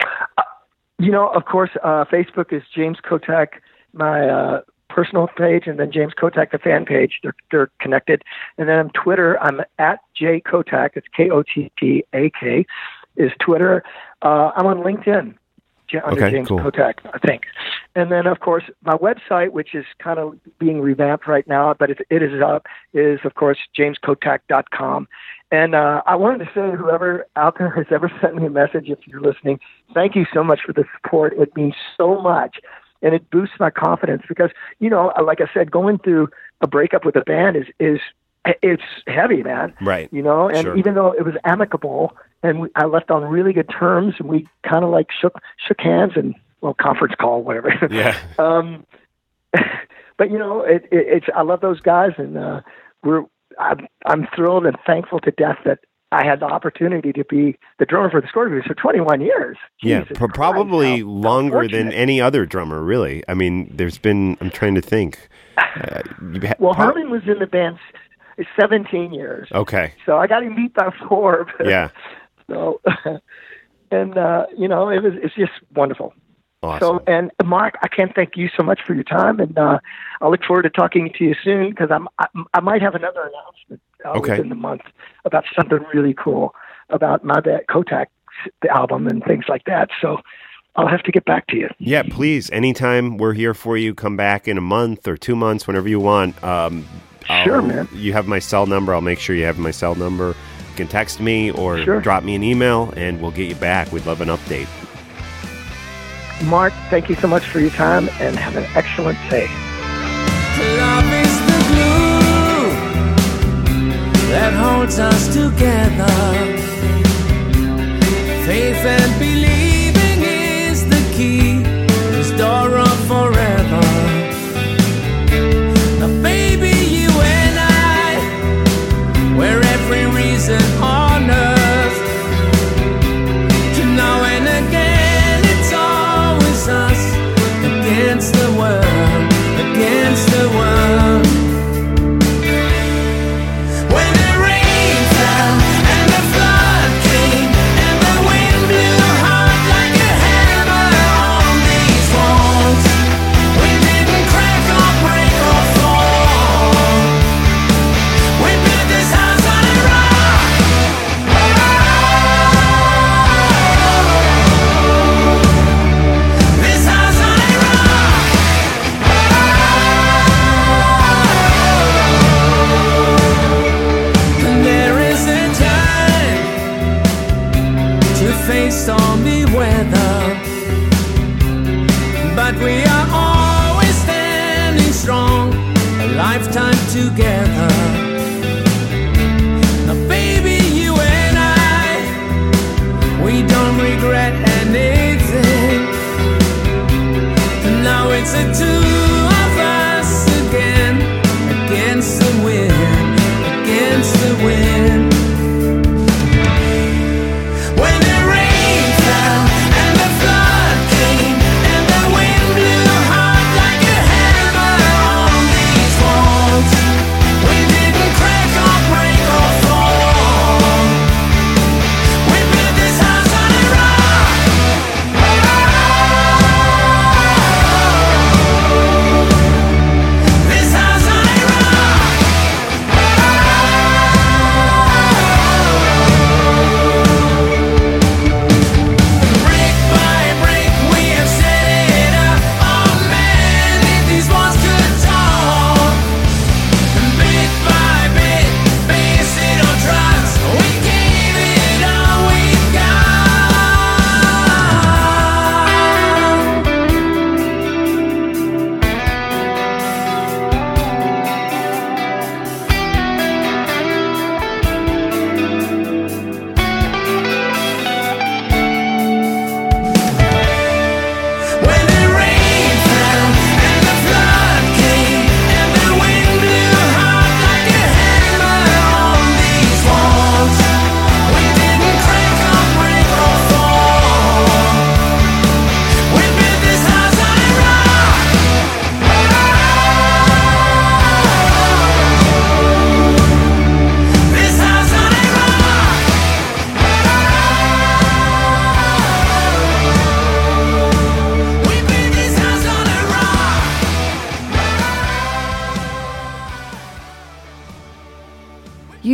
Of course, Facebook is James Kottak, my personal page, and then James Kottak, the fan page. They're connected. And then on Twitter, I'm at J Kottak. It's Kottak is Twitter. I'm on LinkedIn under James Kottak, I think. And then, of course, my website, which is kind of being revamped right now, but it is up, is, of course, jameskottak.com. And I wanted to say, whoever out there has ever sent me a message, if you're listening, thank you so much for the support. It means so much. And it boosts my confidence because, like I said, going through a breakup with a band is it's heavy, man. Right. And even though it was amicable and I left on really good terms and we kind of like shook hands and, conference call, whatever. Yeah. But it's I love those guys, and I'm thrilled and thankful to death that I had the opportunity to be the drummer for the Scorpions for 21 years. Jesus probably Christ, longer than any other drummer, really. I mean, I'm trying to think. Herman was in the band 17 years. Okay. So I got him beat by 4. Yeah. So, and, it's just wonderful. Awesome. So, and Mark, I can't thank you so much for your time, and I look forward to talking to you soon because I might have another announcement within the month about something really cool about my Kottak, the album, and things like that. So I'll have to get back to you. Yeah, please. Anytime, we're here for you. Come back in a month or 2 months, whenever you want. Sure, man. You have my cell number. I'll make sure you have my cell number. You can text me or drop me an email, and we'll get you back. We'd love an update. Mark, thank you so much for your time, and have an excellent day. Love is the glue that holds us together. Faith and believing is the key, this door of forever. Now, baby, you and I, we're every reason on earth to now and again. It's always us against the world, against the world. When the rain fell and the flood came and the wind blew hard like a hammer on these walls, we didn't crack or break or fall. We built this house on a rock. This house on a rock. And there is a time to face stormy weather, but we are always standing strong, a lifetime together. Now, baby, you and I,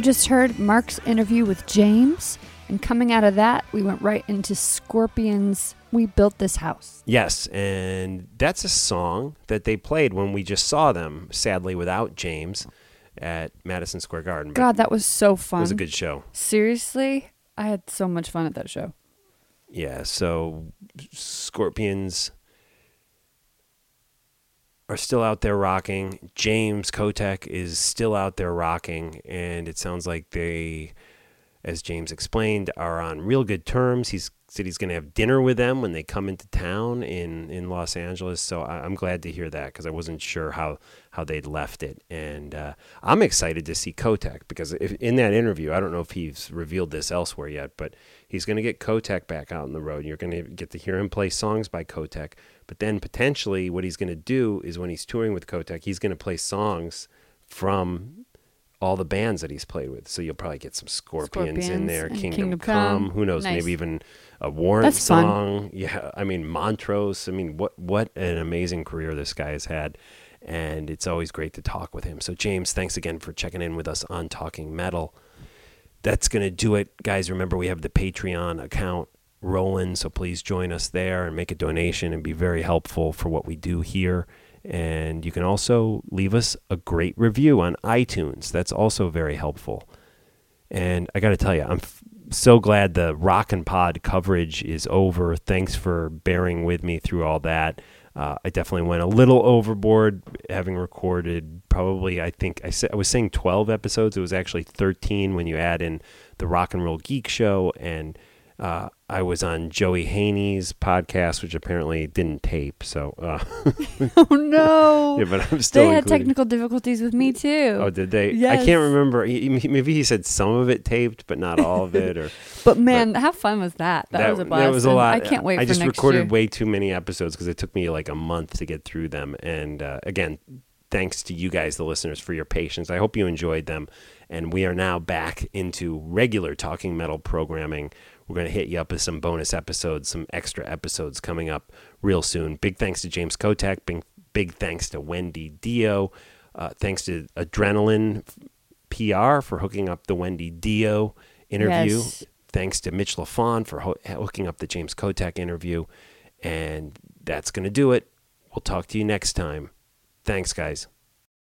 You just heard Mark's interview with James, and coming out of that, we went right into Scorpions' We Built This House. Yes, and that's a song that they played when we just saw them, sadly without James, at Madison Square Garden. But God, that was so fun. it was a good show. Seriously, I had so much fun at that show. Yeah, so Scorpions are still out there rocking. James Kotek is still out there rocking, and it sounds like they, as James explained, are on real good terms. He said he's going to have dinner with them when they come into town in Los Angeles, so I'm glad to hear that because I wasn't sure how they'd left it. And I'm excited to see Kotek because in that interview, I don't know if he's revealed this elsewhere yet, but he's going to get Kotek back out on the road. You're going to get to hear him play songs by Kotek, but then potentially what he's going to do is when he's touring with Kotek, he's going to play songs from all the bands that he's played with. So you'll probably get some Scorpions in there, Kingdom Come, who knows, Nice. maybe even a Warrant That's fun. song. Yeah, I mean, Montrose. I mean, what an amazing career this guy has had, and it's always great to talk with him. So James, thanks again for checking in with us on Talking Metal. That's going to do it. Guys, remember we have the Patreon account rolling, so please join us there and make a donation and be very helpful for what we do here. And you can also leave us a great review on iTunes. That's also very helpful. And I got to tell you, I'm so glad the Rockin' Pod coverage is over. Thanks for bearing with me through all that. I definitely went a little overboard, having recorded probably, I think, I was saying 12 episodes. It was actually 13 when you add in the Rock and Roll Geek Show, and I was on Joey Haney's podcast, which apparently didn't tape. So, Oh no! yeah, but I'm still. They had including. technical difficulties with me too. Oh, did they? Yes. I can't remember. Maybe he said some of it taped, but not all of it. Or But man, how fun was that? That was a blast. That was a lot. I can't wait I for just next recorded year. way too many episodes because it took me like a month to get through them. And again, thanks to you guys, the listeners, for your patience. I hope you enjoyed them. And we are now back into regular Talking Metal programming. We're going to hit you up with some bonus episodes, some extra episodes coming up real soon. Big thanks to James Kotek. Big thanks to Wendy Dio. Thanks to Adrenaline PR for hooking up the Wendy Dio interview. Yes. Thanks to Mitch LaFon for hooking up the James Kotek interview. And that's going to do it. We'll talk to you next time. Thanks, guys.